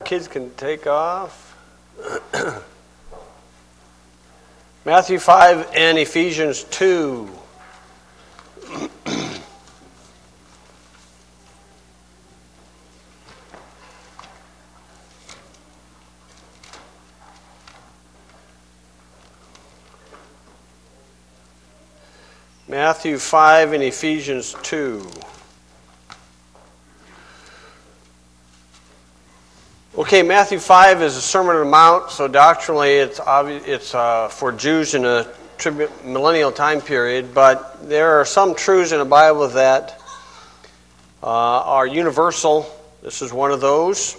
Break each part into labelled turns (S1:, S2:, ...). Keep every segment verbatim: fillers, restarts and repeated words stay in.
S1: kids can take off. Matthew five and Ephesians two. Matthew five and Ephesians two. Okay, Matthew five is a Sermon on the Mount, so doctrinally it's obvious, it's uh, for Jews in a tribu- millennial time period, but there are some truths in the Bible that uh, are universal. This is one of those.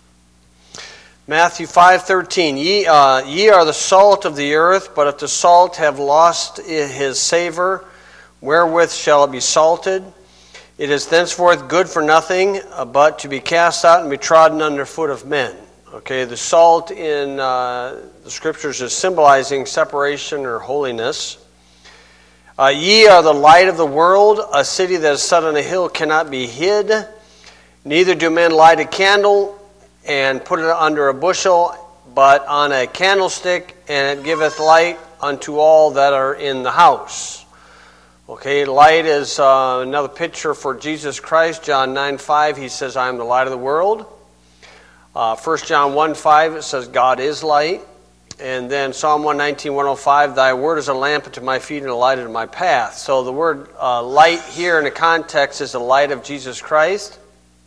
S1: Matthew five thirteen, ye, uh, ye are the salt of the earth, but if the salt have lost his savor, wherewith shall it be salted? It is thenceforth good for nothing, uh, but to be cast out and be trodden under foot of men. Okay, the salt in uh, the Scriptures is symbolizing separation or holiness. Uh, ye are the light of the world. A city that is set on a hill cannot be hid. Neither do men light a candle and put it under a bushel, but on a candlestick, and it giveth light unto all that are in the house. Okay, light is uh, another picture for Jesus Christ. John nine five, he says, I am the light of the world. Uh, First John one five, it says, God is light. And then Psalm one nineteen, one oh five, thy word is a lamp unto my feet and a light unto my path. So the word uh, light here in the context is the light of Jesus Christ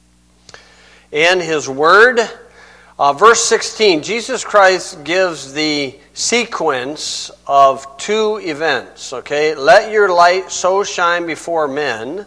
S1: and his word. Uh, verse sixteen, Jesus Christ gives the sequence of two events, okay? Let your light so shine before men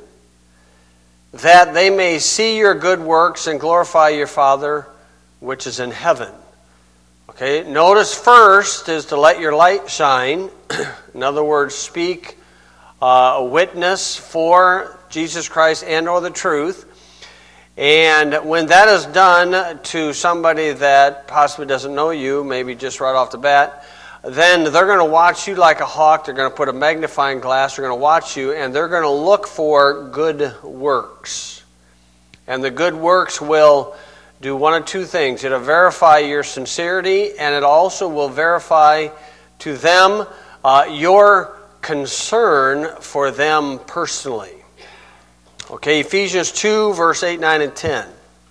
S1: that they may see your good works and glorify your Father which is in heaven. Okay, notice first is to let your light shine. In other words, speak uh, a witness for Jesus Christ and or the truth. And when that is done to somebody that possibly doesn't know you, maybe just right off the bat, then they're going to watch you like a hawk. They're going to put a magnifying glass. They're going to watch you, and they're going to look for good works. And the good works will do one of two things. It'll verify your sincerity, and it also will verify to them uh, your concern for them personally. Okay, Ephesians two, verse eight, nine, and ten.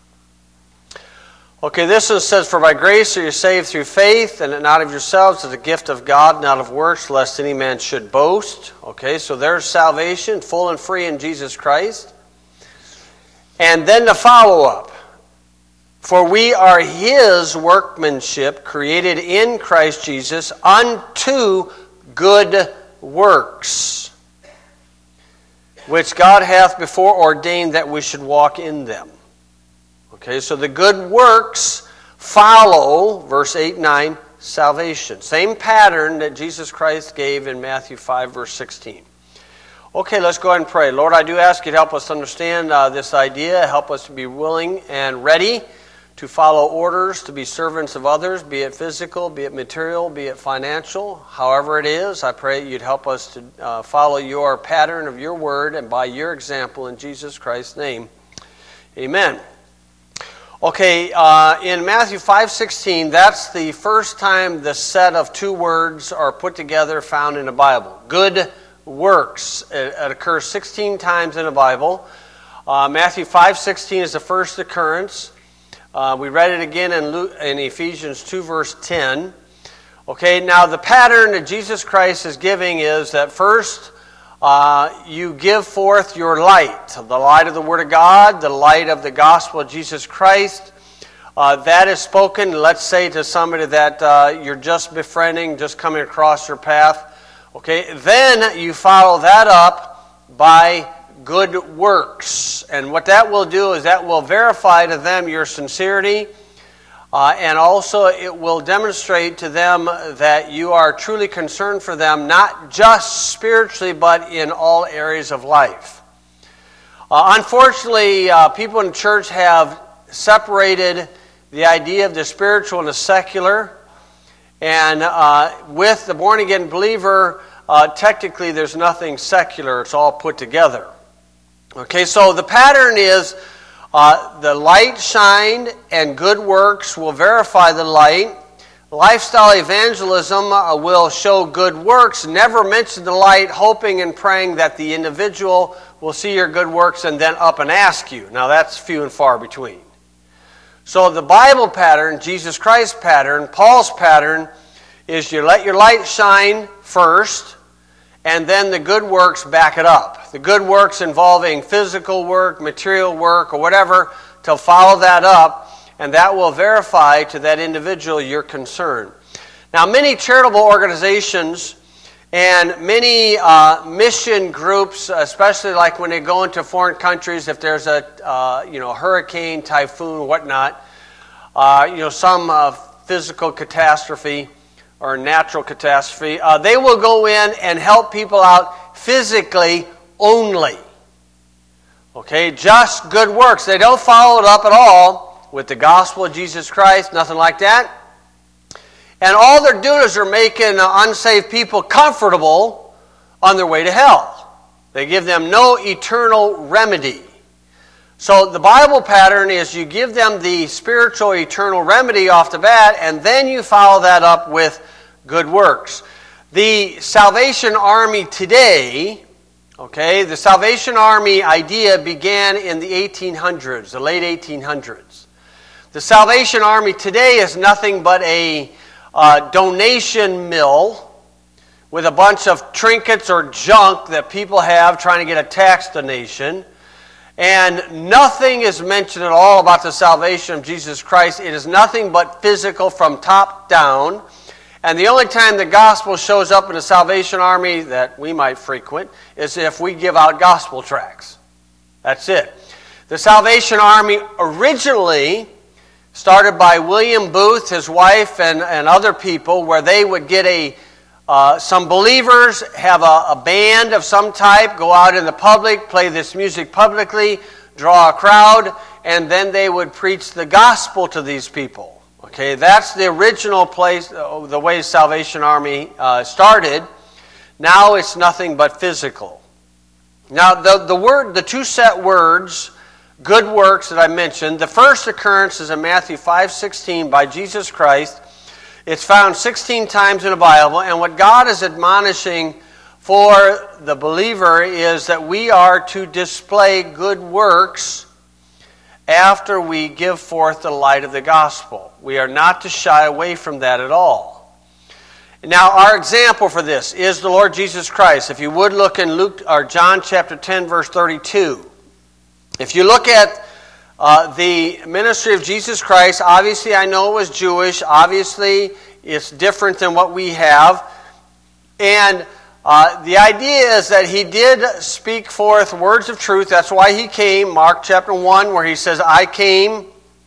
S1: Okay, this one says, for by grace are you saved through faith, and not of yourselves, as a gift of God, not of works, lest any man should boast. Okay, so there's salvation, full and free in Jesus Christ. And then the follow-up. For we are his workmanship, created in Christ Jesus, unto good works, which God hath before ordained that we should walk in them. Okay, so the good works follow, verse eight, nine, salvation. Same pattern that Jesus Christ gave in Matthew five, verse sixteen. Okay, let's go ahead and pray. Lord, I do ask you to help us to understand uh, this idea. Help us to be willing and ready to follow orders, to be servants of others, be it physical, be it material, be it financial. However it is, I pray you'd help us to uh, follow your pattern of your word and by your example in Jesus Christ's name. Amen. Okay, uh, in Matthew five sixteen, that's the first time the set of two words are put together found in the Bible. Good works. It, it occurs sixteen times in the Bible. Uh, Matthew five sixteen is the first occurrence. Uh, we read it again in, Luke, in Ephesians two, verse ten. Okay, now the pattern that Jesus Christ is giving is that first uh, you give forth your light, the light of the Word of God, the light of the gospel of Jesus Christ. Uh, that is spoken, let's say, to somebody that uh, you're just befriending, just coming across your path. Okay, then you follow that up by good works. And what that will do is that will verify to them your sincerity, uh, and also it will demonstrate to them that you are truly concerned for them, not just spiritually, but in all areas of life. Uh, unfortunately, uh, people in the church have separated the idea of the spiritual and the secular, and uh, with the born-again believer, uh, technically there's nothing secular, it's all put together. Okay, so the pattern is Uh, the light shined and good works will verify the light. Lifestyle evangelism uh, will show good works. Never mention the light, hoping and praying that the individual will see your good works and then up and ask you. Now that's few and far between. So the Bible pattern, Jesus Christ pattern, Paul's pattern, is you let your light shine first, and then the good works back it up. The good works involving physical work, material work, or whatever, to follow that up, and that will verify to that individual your concern. Now, many charitable organizations and many uh, mission groups, especially like when they go into foreign countries, if there's a uh, you know hurricane, typhoon, whatnot, uh, you know some uh, physical catastrophe or natural catastrophe, uh, they will go in and help people out physically only. Okay, just good works. They don't follow it up at all with the gospel of Jesus Christ, nothing like that. And all they're doing is they're making unsaved people comfortable on their way to hell. They give them no eternal remedy. So the Bible pattern is you give them the spiritual eternal remedy off the bat, and then you follow that up with good works. The Salvation Army today, okay, the Salvation Army idea began in the eighteen hundreds, the late eighteen hundreds. The Salvation Army today is nothing but a uh, donation mill with a bunch of trinkets or junk that people have trying to get a tax donation. And nothing is mentioned at all about the salvation of Jesus Christ. It is nothing but physical from top down. And the only time the gospel shows up in the Salvation Army that we might frequent is if we give out gospel tracts. That's it. The Salvation Army originally started by William Booth, his wife, and, and other people, where they would get a uh, some believers, have a, a band of some type, go out in the public, play this music publicly, draw a crowd, and then they would preach the gospel to these people. Okay, that's the original place, uh, the way Salvation Army uh, started. Now it's nothing but physical. Now the the word, the two set words, good works that I mentioned, the first occurrence is in Matthew five sixteen by Jesus Christ. It's found sixteen times in the Bible, and what God is admonishing for the believer is that we are to display good works after we give forth the light of the gospel. We are not to shy away from that at all. Now, our example for this is the Lord Jesus Christ. If you would look in Luke or John chapter ten, verse thirty-two. If you look at uh, the ministry of Jesus Christ, obviously I know it was Jewish. Obviously it's different than what we have. And uh, the idea is that he did speak forth words of truth. That's why he came. Mark chapter one, where he says, I came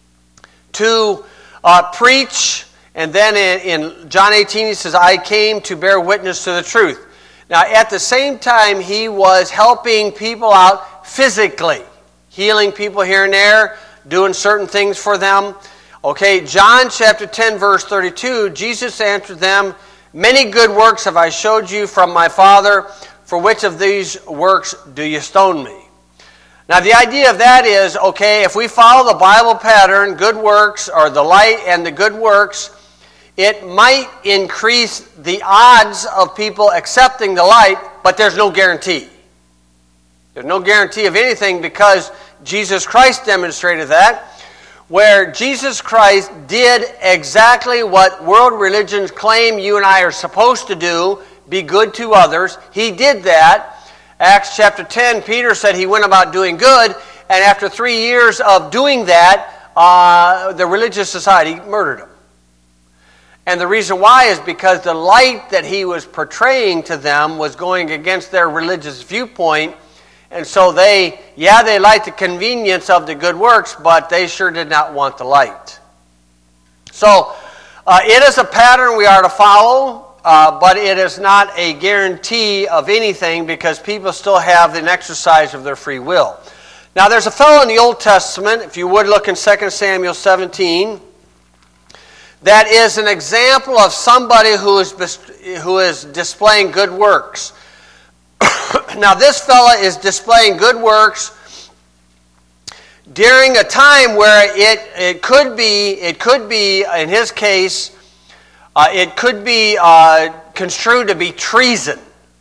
S1: to uh, preach. And then in, in John eighteen, he says, I came to bear witness to the truth. Now, at the same time, he was helping people out physically. Healing people here and there, doing certain things for them. Okay, John chapter ten, verse thirty-two, Jesus answered them, many good works have I showed you from my Father. For which of these works do you stone me? Now, the idea of that is, okay, if we follow the Bible pattern, good works, or the light and the good works, it might increase the odds of people accepting the light, but there's no guarantee. There's no guarantee of anything because Jesus Christ demonstrated that, where Jesus Christ did exactly what world religions claim you and I are supposed to do, be good to others. He did that. Acts chapter ten, Peter said he went about doing good, and after three years of doing that, uh, the religious society murdered him. And the reason why is because the light that he was portraying to them was going against their religious viewpoint. And so they, yeah, they liked the convenience of the good works, but they sure did not want the light. So uh, it is a pattern we are to follow, uh, but it is not a guarantee of anything because people still have an exercise of their free will. Now there's a fellow in the Old Testament, if you would look in Second Samuel seventeen, that is an example of somebody who is, who is displaying good works. Now this fella is displaying good works during a time where it, it could be, it could be, in his case, uh, it could be uh, construed to be treason.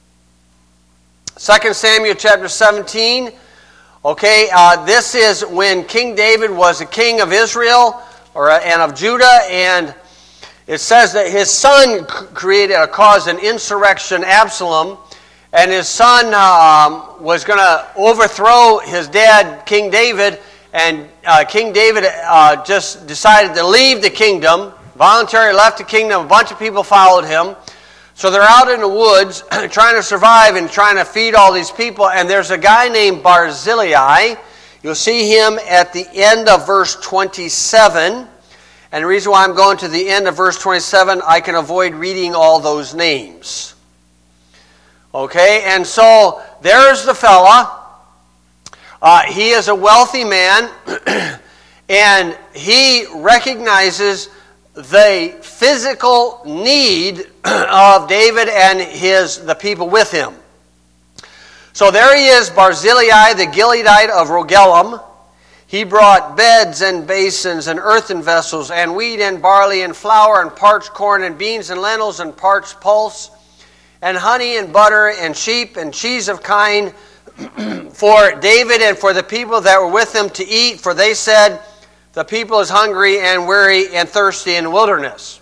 S1: Second Samuel chapter seventeen, okay, uh, this is when King David was the king of Israel or and of Judah, and it says that his son created, uh, caused an insurrection, Absalom, and his son um, was going to overthrow his dad, King David, and uh, King David uh, just decided to leave the kingdom, voluntarily left the kingdom. A bunch of people followed him. So they're out in the woods trying to survive and trying to feed all these people, and there's a guy named Barzillai. You'll see him at the end of verse twenty-seven. And the reason why I'm going to the end of verse twenty-seven, I can avoid reading all those names. Okay, and so there's the fella. Uh, he is a wealthy man, and he recognizes the physical need of David and his the people with him. So there he is, Barzillai, the Gileadite of Rogelim. He brought beds and basins and earthen vessels and wheat and barley and flour and parched corn and beans and lentils and parched pulse and honey and butter and sheep and cheese of kine for David and for the people that were with him to eat, for they said, the people is hungry and weary and thirsty in the wilderness.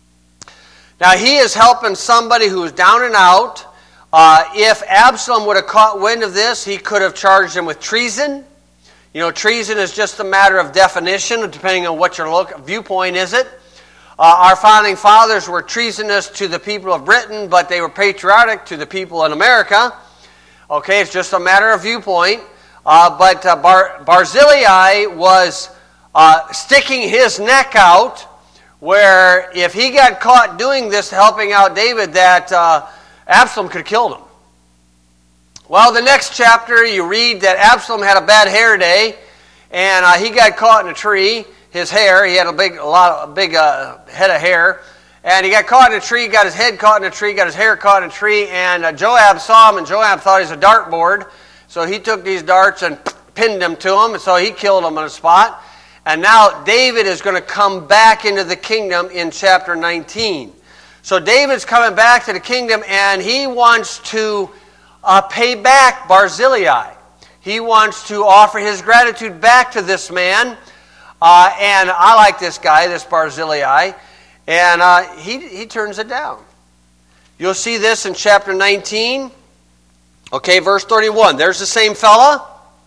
S1: Now he is helping somebody who is down and out. Uh, if Absalom would have caught wind of this, he could have charged him with treason. You know, treason is just a matter of definition, depending on what your look, viewpoint is it. Uh, our founding fathers were treasonous to the people of Britain, but they were patriotic to the people in America. Okay, it's just a matter of viewpoint. Uh, but uh, Bar- Barzillai was uh, sticking his neck out, where if he got caught doing this, helping out David, that uh, Absalom could have killed him. Well, the next chapter, you read that Absalom had a bad hair day, and uh, he got caught in a tree. His hair, he had a big, a lot, a big uh, head of hair, and he got caught in a tree, got his head caught in a tree, got his hair caught in a tree, and uh, Joab saw him, and Joab thought he was a dartboard, so he took these darts and pinned them to him, and so he killed him on the spot. And now David is going to come back into the kingdom in chapter nineteen. So David's coming back to the kingdom, and he wants to uh, pay back Barzillai. He wants to offer his gratitude back to this man. Uh, and I like this guy, this Barzillai. And uh, he, he turns it down. You'll see this in chapter nineteen. Okay, verse thirty-one. There's the same fella.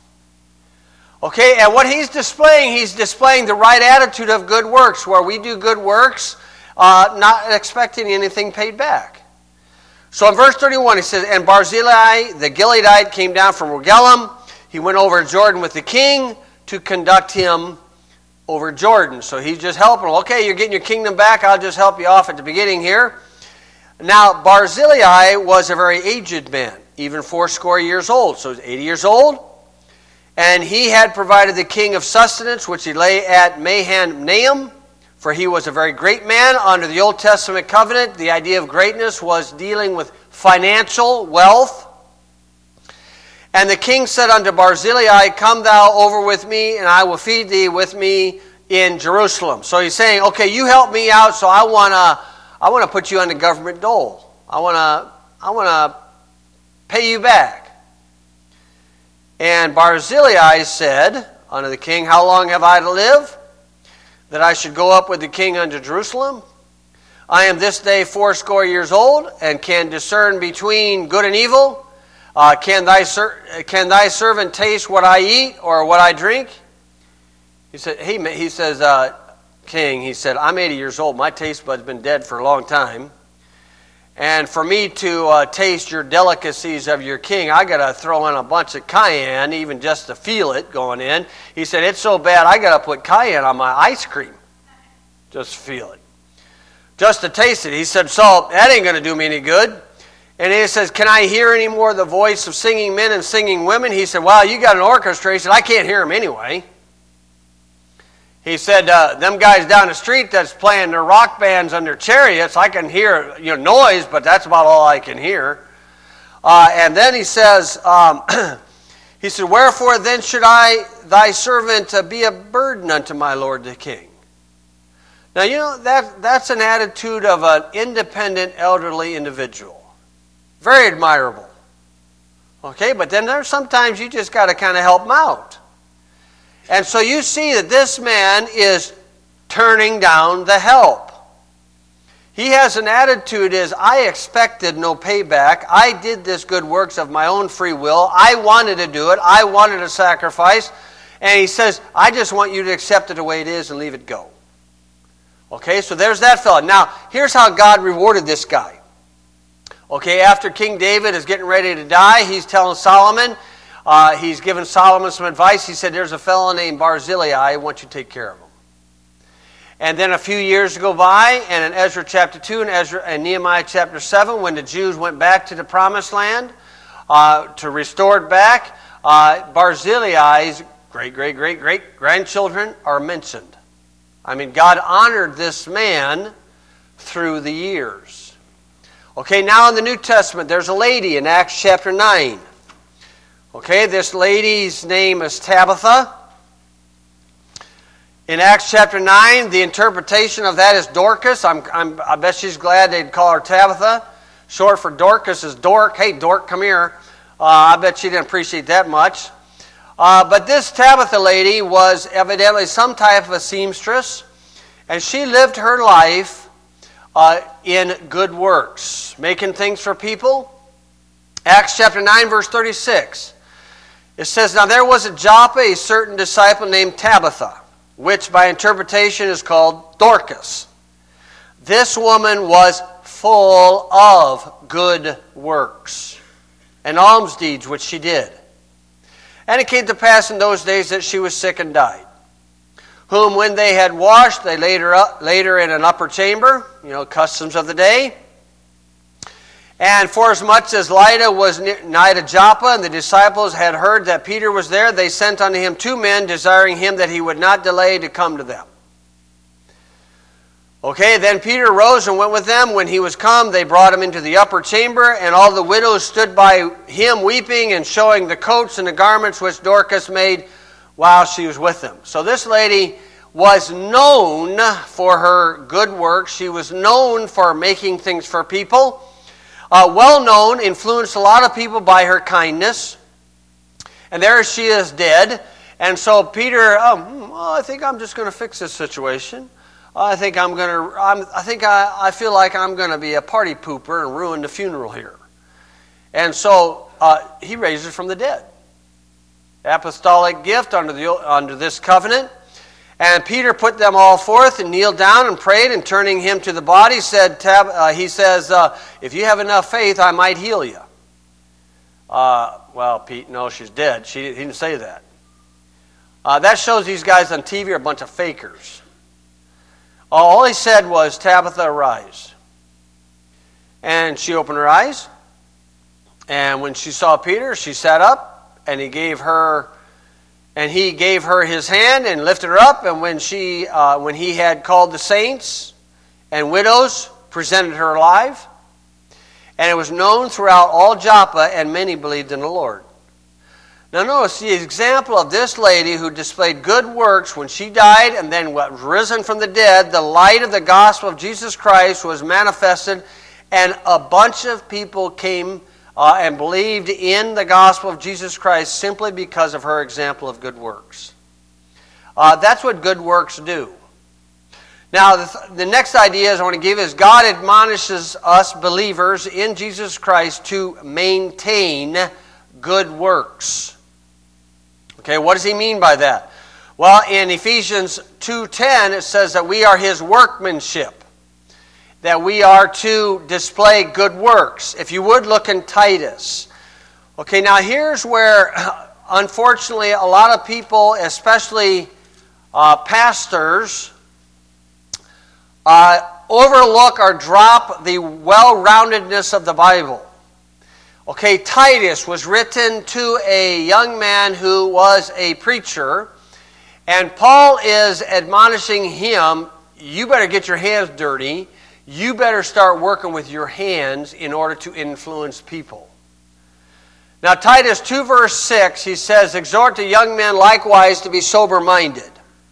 S1: Okay, and what he's displaying, he's displaying the right attitude of good works, where we do good works, uh, not expecting anything paid back. So in verse thirty-one, he says, and Barzillai, the Gileadite, came down from Rogelim. He went over Jordan with the king to conduct him over Jordan. So he's just helping him. Okay, you're getting your kingdom back. I'll just help you off at the beginning here. Now, Barzillai was a very aged man, even fourscore years old. So he's eighty years old. And he had provided the king of sustenance, which he lay at Mahanaim, for he was a very great man under the Old Testament covenant. The idea of greatness was dealing with financial wealth. And the king said unto Barzillai, come thou over with me, and I will feed thee with me in Jerusalem. So he's saying, okay, you help me out, so I want to I want to put you on the government dole. I want to I want to pay you back. And Barzillai said unto the king, how long have I to live, that I should go up with the king unto Jerusalem? I am this day fourscore years old, and can discern between good and evil. Uh, can thy ser- can thy servant taste what I eat or what I drink? He said. He he says, uh, King. He said, I'm eighty years old. My taste bud's been dead for a long time. And for me to uh, taste your delicacies of your king, I got to throw in a bunch of cayenne, even just to feel it going in. He said, it's so bad, I got to put cayenne on my ice cream. Just feel it. Just to taste it. He said, so that ain't going to do me any good. And he says, can I hear any more the voice of singing men and singing women? He said, well, you got an orchestra. He said, I can't hear them anyway. He said, uh, them guys down the street that's playing their rock bands on their chariots, I can hear you know, noise, but that's about all I can hear. Uh, and then he says, um, He said, wherefore then should I, thy servant, uh, be a burden unto my lord the king? Now, you know, that that's an attitude of an independent, elderly individual. Very admirable. Okay, but then there's sometimes you just got to kind of help them out. And so you see that this man is turning down the help. He has an attitude is, I expected no payback. I did this good works of my own free will. I wanted to do it. I wanted a sacrifice. And he says, I just want you to accept it the way it is and leave it go. Okay, so there's that fellow. Now, here's how God rewarded this guy. Okay, after King David is getting ready to die, he's telling Solomon, uh, he's giving Solomon some advice. He said, there's a fellow named Barzillai. I want you to take care of him. And then a few years go by, and in Ezra chapter two and, Ezra, and Nehemiah chapter seven, when the Jews went back to the promised land uh, to restore it back, uh, Barzillai's great, great, great, great grandchildren are mentioned. I mean, God honored this man through the years. Okay, now in the New Testament, there's a lady in Acts chapter nine. Okay, this lady's name is Tabitha. In Acts chapter nine, the interpretation of that is Dorcas. I'm, I'm, I bet she's glad they'd call her Tabitha. Short for Dorcas is Dork. Hey, Dork, come here. Uh, I bet she didn't appreciate that much. Uh, but this Tabitha lady was evidently some type of a seamstress, and she lived her life uh, in good works, making things for people. Acts chapter nine, verse thirty-six. It says, now there was at Joppa a certain disciple named Tabitha, which by interpretation is called Dorcas. This woman was full of good works and alms deeds which she did. And it came to pass in those days that she was sick and died, whom when they had washed, they laid her, up, laid her in an upper chamber, you know, customs of the day. And forasmuch as Lydda was nigh to Joppa, and the disciples had heard that Peter was there, they sent unto him two men, desiring him that he would not delay to come to them. Okay, then Peter rose and went with them. When he was come, they brought him into the upper chamber, and all the widows stood by him weeping and showing the coats and the garments which Dorcas made while she was with them. So this lady was known for her good work. She was known for making things for people. Uh, well known, influenced a lot of people by her kindness. And there she is dead. And so Peter, oh, well, I think I'm just going to fix this situation. I think I'm going to. I'm, I think I, I feel like I'm going to be a party pooper and ruin the funeral here. And so uh, he raises from the dead. Apostolic gift under the under this covenant. And Peter put them all forth and kneeled down and prayed, and turning him to the body, said, Tab, uh, he says, uh, if you have enough faith, I might heal you. Uh, well, Pete, no, she's dead. She, he didn't say that. Uh, that shows these guys on T V are a bunch of fakers. All he said was, Tabitha, arise. And she opened her eyes. And when she saw Peter, she sat up, and he gave her... And he gave her his hand and lifted her up. And when she, uh, when he had called the saints and widows, presented her alive. And it was known throughout all Joppa, and many believed in the Lord. Now notice the example of this lady who displayed good works when she died and then was risen from the dead. The light of the gospel of Jesus Christ was manifested, and a bunch of people came Uh, and believed in the gospel of Jesus Christ simply because of her example of good works. Uh, that's what good works do. Now, the, th- the next idea I want to give is God admonishes us believers in Jesus Christ to maintain good works. Okay, what does he mean by that? Well, in Ephesians two ten, it says that we are his workmanship, that we are to display good works. If you would, look in Titus. Okay, now here's where, unfortunately, a lot of people, especially uh, pastors, uh, overlook or drop the well-roundedness of the Bible. Okay, Titus was written to a young man who was a preacher, and Paul is admonishing him, you better get your hands dirty. You better start working with your hands in order to influence people. Now, Titus two, verse six, he says, exhort the young men likewise to be sober-minded.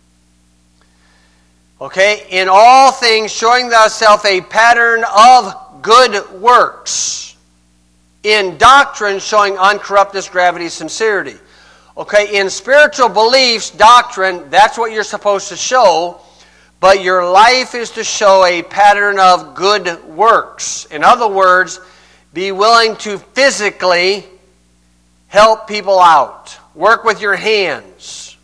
S1: Okay? In all things, showing thyself a pattern of good works. In doctrine, showing uncorruptness, gravity, sincerity. Okay? In spiritual beliefs, doctrine, that's what you're supposed to show. But your life is to show a pattern of good works. In other words, be willing to physically help people out. Work with your hands.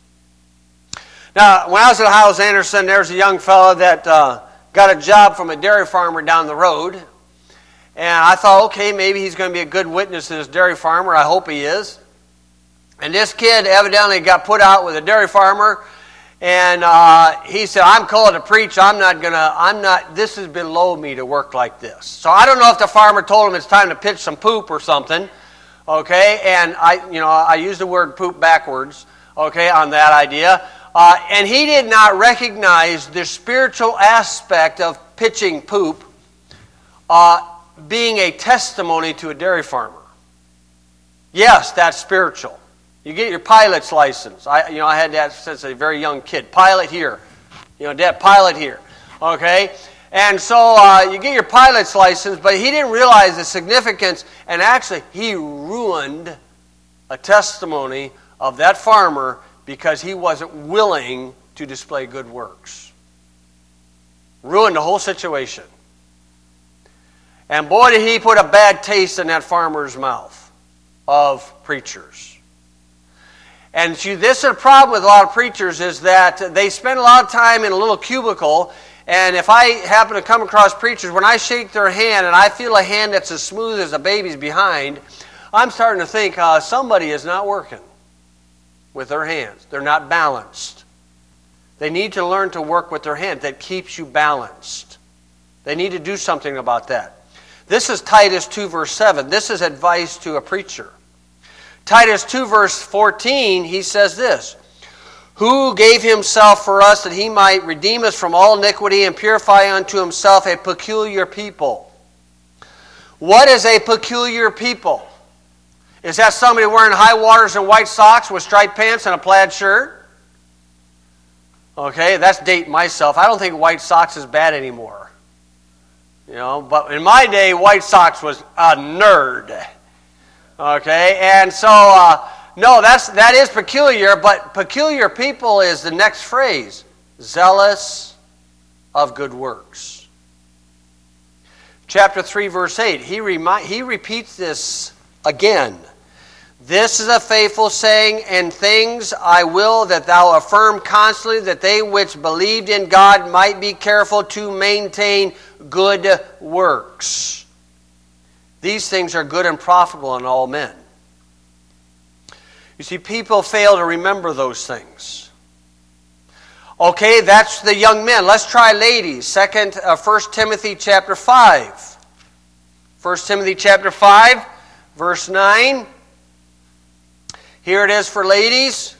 S1: Now, when I was at Hyles Anderson, there was a young fellow that uh, got a job from a dairy farmer down the road. And I thought, okay, maybe he's going to be a good witness to this dairy farmer. I hope he is. And this kid evidently got put out with a dairy farmer. And uh, he said, I'm called to preach. I'm not going to, I'm not, this is below me to work like this. So I don't know if the farmer told him it's time to pitch some poop or something. Okay, and I, you know, I use the word poop backwards, okay, on that idea. Uh, and he did not recognize the spiritual aspect of pitching poop uh, being a testimony to a dairy farmer. Yes, that's spiritual. You get your pilot's license. I, you know, I had that since a very young kid. Pilot here, you know, Dad, pilot here, okay. And so uh, you get your pilot's license, but he didn't realize the significance, and actually he ruined a testimony of that farmer because he wasn't willing to display good works. Ruined the whole situation. And boy, did he put a bad taste in that farmer's mouth of preachers. And see, this is a problem with a lot of preachers, is that they spend a lot of time in a little cubicle. And if I happen to come across preachers, when I shake their hand and I feel a hand that's as smooth as a baby's behind, I'm starting to think uh, somebody is not working with their hands. They're not balanced. They need to learn to work with their hand. That keeps you balanced. They need to do something about that. This is Titus two, verse seven. This is advice to a preacher. Titus two, verse fourteen, he says this, who gave himself for us that he might redeem us from all iniquity and purify unto himself a peculiar people. What is a peculiar people? Is that somebody wearing high waters and white socks with striped pants and a plaid shirt? Okay, that's dating myself. I don't think white socks is bad anymore. You know, but in my day, white socks was a nerd. Okay, and so... Uh, No, that's, that is peculiar, but peculiar people is the next phrase. Zealous of good works. Chapter three, verse eight. He, remi- he repeats this again. This is a faithful saying, and things I will that thou affirm constantly, that they which believed in God might be careful to maintain good works. These things are good and profitable in all men. You see, people fail to remember those things. Okay, that's the young men. Let's try ladies. Second, uh, First Timothy chapter five. First Timothy chapter five, verse nine. Here it is for ladies.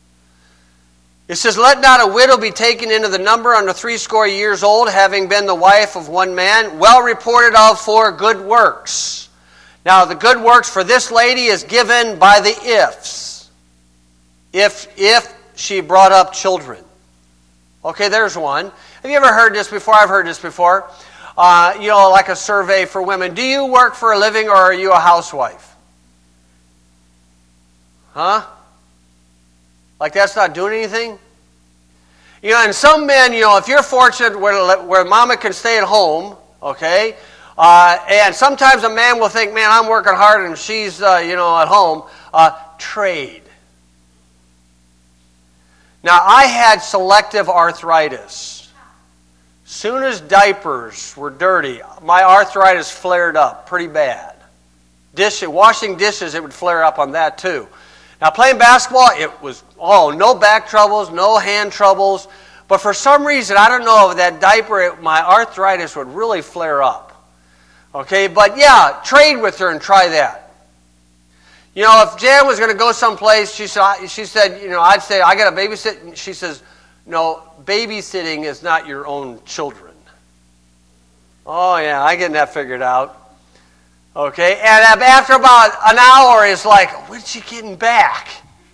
S1: It says, let not a widow be taken into the number under threescore years old, having been the wife of one man, well reported of for good works. Now, the good works for this lady is given by the ifs. If, if she brought up children. Okay, there's one. Have you ever heard this before? I've heard this before. Uh, you know, like a survey for women. Do you work for a living or are you a housewife? Huh? Like that's not doing anything? You know, and some men, you know, if you're fortunate where, where mama can stay at home, okay, uh, and sometimes a man will think, man, I'm working hard and she's, uh, you know, at home. Uh, trade. Now, I had selective arthritis. Soon as diapers were dirty, my arthritis flared up pretty bad. Dish, washing dishes, it would flare up on that too. Now, playing basketball, it was, oh, no back troubles, no hand troubles. But for some reason, I don't know, that diaper, it, my arthritis would really flare up. Okay, but yeah, trade with her and try that. You know, if Jan was going to go someplace, she said, she said, you know, I'd say, I got to babysit. And she says, no, babysitting is not your own children. Oh, yeah, I'm getting that figured out. Okay, and after about an hour, it's like, when's she getting back?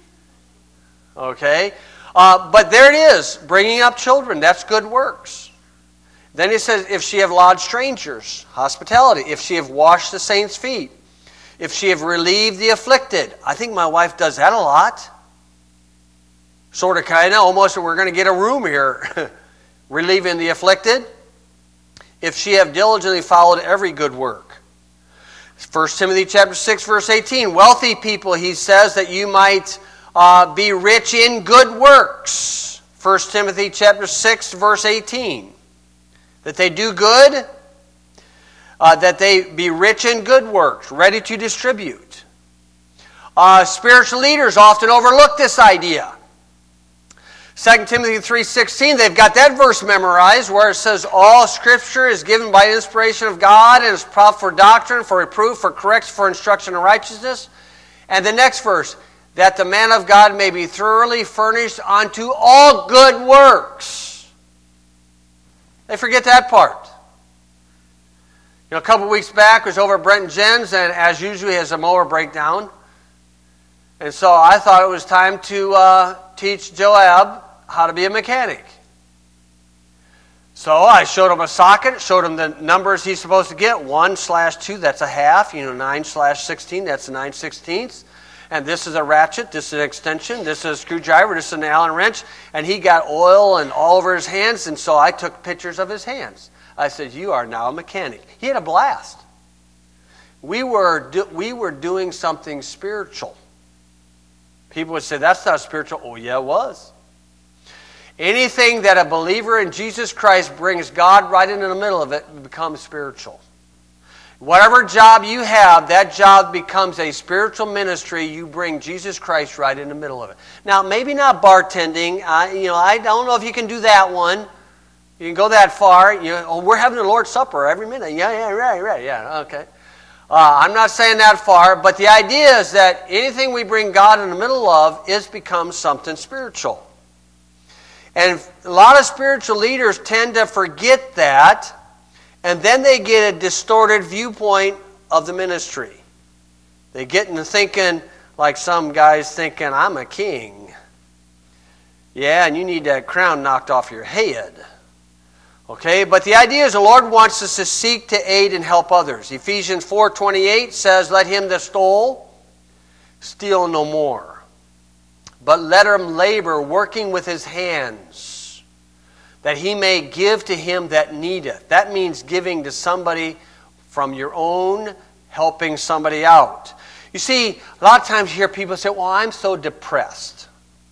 S1: Okay, uh, but there it is, bringing up children. That's good works. Then he says, if she have lodged strangers, hospitality. If she have washed the saints' feet. If she have relieved the afflicted. I think my wife does that a lot. Sort of, kind of, almost we're going to get a room here. Relieving the afflicted. If she have diligently followed every good work. First Timothy chapter six, verse eighteen. Wealthy people, he says, that you might uh, be rich in good works. First Timothy chapter six, verse eighteen. That they do good, uh, that they be rich in good works, ready to distribute. Uh, spiritual leaders often overlook this idea. Second Timothy three sixteen, they've got that verse memorized where it says, all Scripture is given by inspiration of God and is profitable for doctrine, for reproof, for correction, for instruction in righteousness. And the next verse, that the man of God may be thoroughly furnished unto all good works. They forget that part. You know, a couple weeks back, I was over at Brent and Jen's, and as usual, he has a mower breakdown. And so I thought it was time to uh, teach Joab how to be a mechanic. So I showed him a socket, showed him the numbers he's supposed to get. One slash two, that's a half. You know, nine slash sixteen, that's a nine sixteenths. And this is a ratchet, this is an extension, this is a screwdriver, this is an Allen wrench. And he got oil and all over his hands, and so I took pictures of his hands. I said, you are now a mechanic. He had a blast. We were, do, we were doing something spiritual. People would say, that's not spiritual. Oh, yeah, it was. Anything that a believer in Jesus Christ brings God right into the middle of it becomes spiritual. Whatever job you have, that job becomes a spiritual ministry. You bring Jesus Christ right in the middle of it. Now, maybe not bartending. I, you know, I don't know if you can do that one. You can go that far. You know, oh, we're having the Lord's Supper every minute. Yeah, yeah, right, right, yeah, okay. Uh, I'm not saying that far, but the idea is that anything we bring God in the middle of is becomes something spiritual. And a lot of spiritual leaders tend to forget that, and then they get a distorted viewpoint of the ministry. They get into thinking, like some guys thinking, I'm a king. Yeah, and you need that crown knocked off your head. Okay, but the idea is the Lord wants us to seek to aid and help others. Ephesians four twenty-eight says, let him that stole steal no more, but let him labor, working with his hands, that he may give to him that needeth. That means giving to somebody from your own, helping somebody out. You see, a lot of times you hear people say, well, I'm so depressed.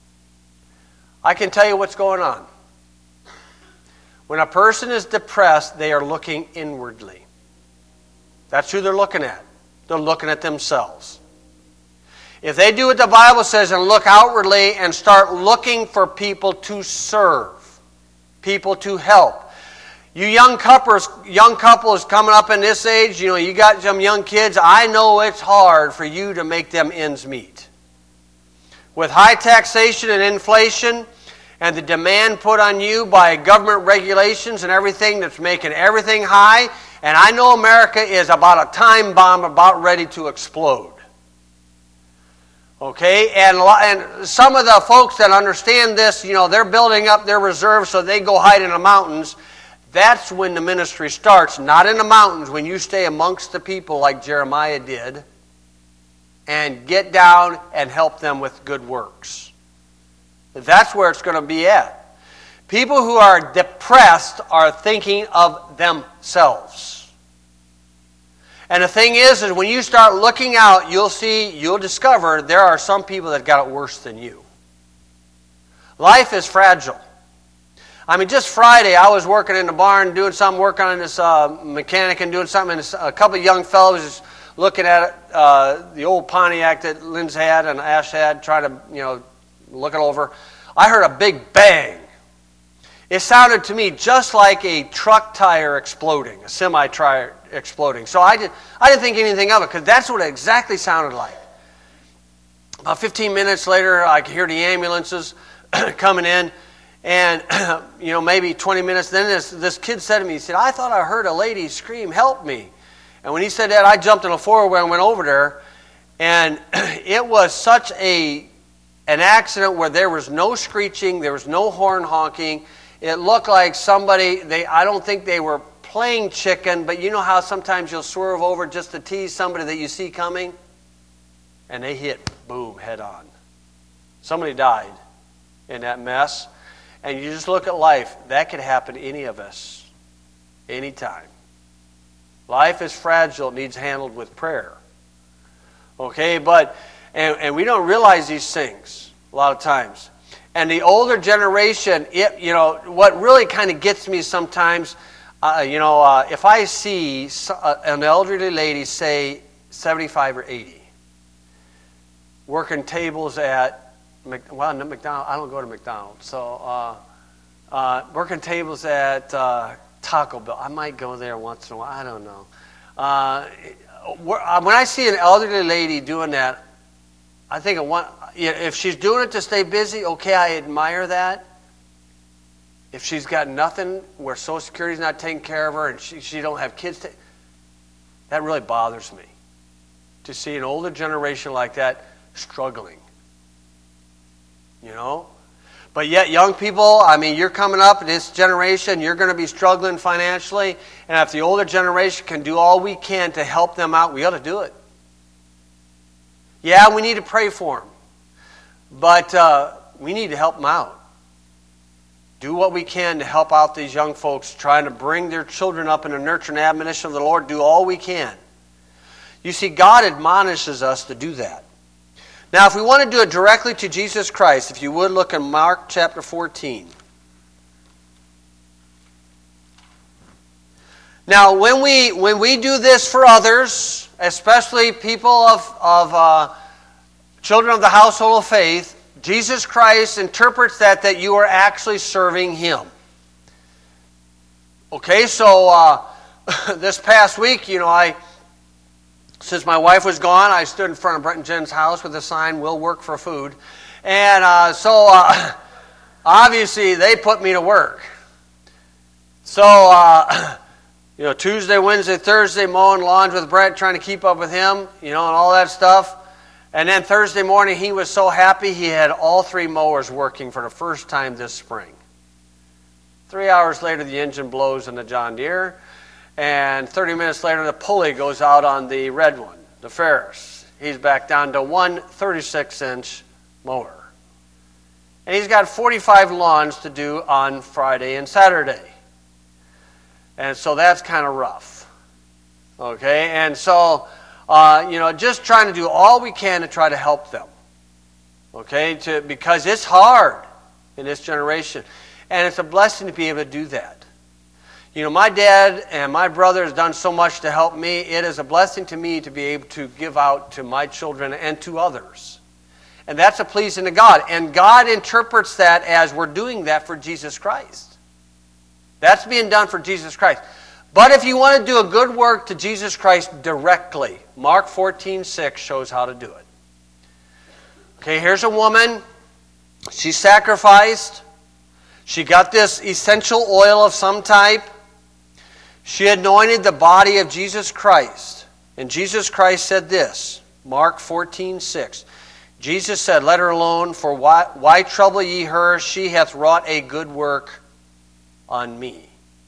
S1: I can tell you what's going on. When a person is depressed, they are looking inwardly. That's who they're looking at. They're looking at themselves. If they do what the Bible says and look outwardly and start looking for people to serve, people to help. You young couples, young couples coming up in this age, you know, you got some young kids, I know it's hard for you to make them ends meet. With high taxation and inflation, and the demand put on you by government regulations and everything that's making everything high. And I know America is about a time bomb about ready to explode. Okay? And, and some of the folks that understand this, you know, they're building up their reserves so they go hide in the mountains. That's when the ministry starts. Not in the mountains, when you stay amongst the people like Jeremiah did and get down and help them with good works. That's where it's going to be at. People who are depressed are thinking of themselves. And the thing is, is when you start looking out, you'll see, you'll discover there are some people that got it worse than you. Life is fragile. I mean, just Friday, I was working in the barn, doing some work on this uh, mechanic and doing something, and a couple of young fellows just looking at it, uh, the old Pontiac that Lynn's had and Ash had, trying to, you know, look it over. I heard a big bang. It sounded to me just like a truck tire exploding, a semi-tire exploding. So I, did, I didn't think anything of it, because that's what it exactly sounded like. About fifteen minutes later, I could hear the ambulances coming in. And, you know, maybe twenty minutes, then this, this kid said to me, he said, I thought I heard a lady scream, help me. And when he said that, I jumped in a four-wheeler and went over there. And it was such a an accident where there was no screeching, there was no horn honking. It looked like somebody, they I don't think they were playing chicken, but you know how sometimes you'll swerve over just to tease somebody that you see coming? And they hit, boom, head on. Somebody died in that mess. And you just look at life. That could happen to any of us, anytime. Life is fragile. It needs handled with prayer. Okay, but, and, and we don't realize these things a lot of times. And the older generation, it, you know, what really kind of gets me sometimes, uh, you know, uh, if I see an elderly lady, say seventy-five or eighty, working tables at, well, no, McDonald's, I don't go to McDonald's, so uh, uh, working tables at uh, Taco Bell. I might go there once in a while. I don't know. Uh, when I see an elderly lady doing that, I think of one, if she's doing it to stay busy, okay, I admire that. If she's got nothing where Social Security's not taking care of her and she, she don't have kids, to, that really bothers me. To see an older generation like that struggling. You know? But yet young people, I mean, you're coming up in this generation, you're going to be struggling financially, and if the older generation can do all we can to help them out, we ought to do it. Yeah, we need to pray for them. But uh, we need to help them out. Do what we can to help out these young folks trying to bring their children up in the nurture and admonition of the Lord. Do all we can. You see, God admonishes us to do that. Now, if we want to do it directly to Jesus Christ, if you would look in Mark chapter fourteen. Now, when we when we do this for others, especially people of, of uh, children of the household of faith, Jesus Christ interprets that that you are actually serving Him. Okay, so uh, this past week, you know, I... Since my wife was gone, I stood in front of Brent and Jen's house with a sign, "We'll work for food." And uh, so, uh, obviously, they put me to work. So, uh, you know, Tuesday, Wednesday, Thursday, mowing lawns with Brent, trying to keep up with him, you know, and all that stuff. And then Thursday morning, he was so happy he had all three mowers working for the first time this spring. Three hours later, the engine blows in the John Deere. And thirty minutes later, the pulley goes out on the red one, the Ferris. He's back down to one thirty-six inch mower. And he's got forty-five lawns to do on Friday and Saturday. And so that's kind of rough. Okay, and so, uh, you know, just trying to do all we can to try to help them. Okay, to, because it's hard in this generation. And it's a blessing to be able to do that. You know, my dad and my brother has done so much to help me. It is a blessing to me to be able to give out to my children and to others. And that's a pleasing to God. And God interprets that as we're doing that for Jesus Christ. That's being done for Jesus Christ. But if you want to do a good work to Jesus Christ directly, Mark fourteen six shows how to do it. Okay, here's a woman. She sacrificed. She got this essential oil of some type. She anointed the body of Jesus Christ. And Jesus Christ said this, Mark fourteen six. Jesus said, "Let her alone, for why, why trouble ye her? She hath wrought a good work on me."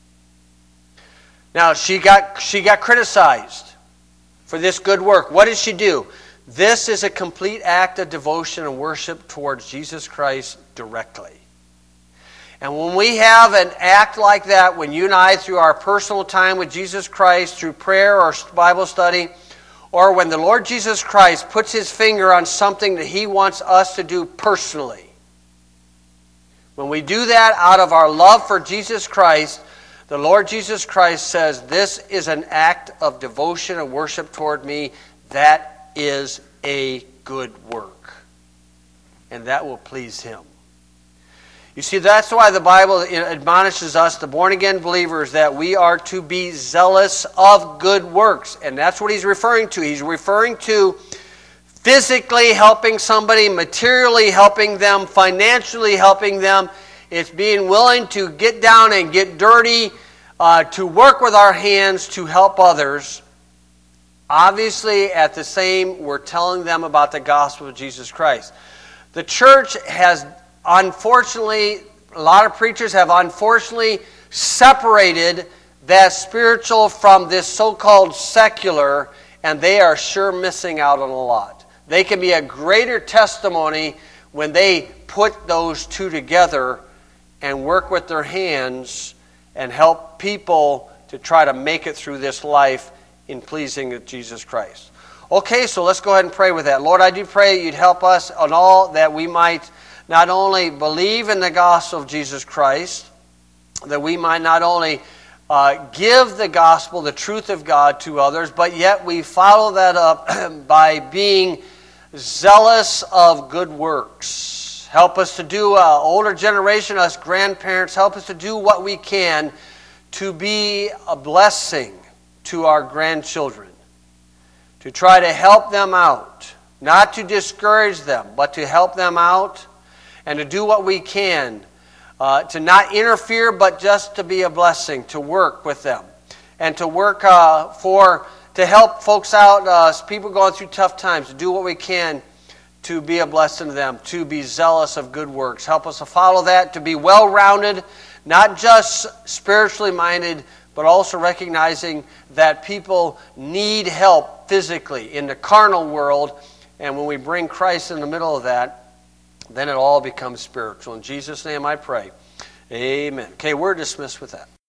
S1: Now, she got, she got criticized for this good work. What did she do? This is a complete act of devotion and worship towards Jesus Christ directly. And when we have an act like that, when you and I, through our personal time with Jesus Christ, through prayer or Bible study, or when the Lord Jesus Christ puts His finger on something that He wants us to do personally, when we do that out of our love for Jesus Christ, the Lord Jesus Christ says, "This is an act of devotion and worship toward me. That is a good work." And that will please Him. You see, that's why the Bible admonishes us, the born-again believers, that we are to be zealous of good works. And that's what he's referring to. He's referring to physically helping somebody, materially helping them, financially helping them. It's being willing to get down and get dirty, uh, to work with our hands to help others Obviously, at the same, we're telling them about the gospel of Jesus Christ. The church has, unfortunately, a lot of preachers have unfortunately separated that spiritual from this so-called secular, and they are sure missing out on a lot. They can be a greater testimony when they put those two together and work with their hands and help people to try to make it through this life in pleasing Jesus Christ. Okay, so let's go ahead and pray with that. Lord, I do pray you'd help us on all that we might not only believe in the gospel of Jesus Christ, that we might not only uh, give the gospel, the truth of God to others, but yet we follow that up by being zealous of good works. Help us to do, uh, older generation, us grandparents, help us to do what we can to be a blessing to our grandchildren, to try to help them out, not to discourage them, but to help them out, and to do what we can, uh, to not interfere, but just to be a blessing, to work with them, and to work uh, for, to help folks out, uh, people going through tough times, to do what we can to be a blessing to them, to be zealous of good works. Help us to follow that, to be well-rounded, not just spiritually minded, but also recognizing that people need help physically in the carnal world, and when we bring Christ in the middle of that, then it all becomes spiritual. In Jesus' name I pray. Amen. Okay, we're dismissed with that.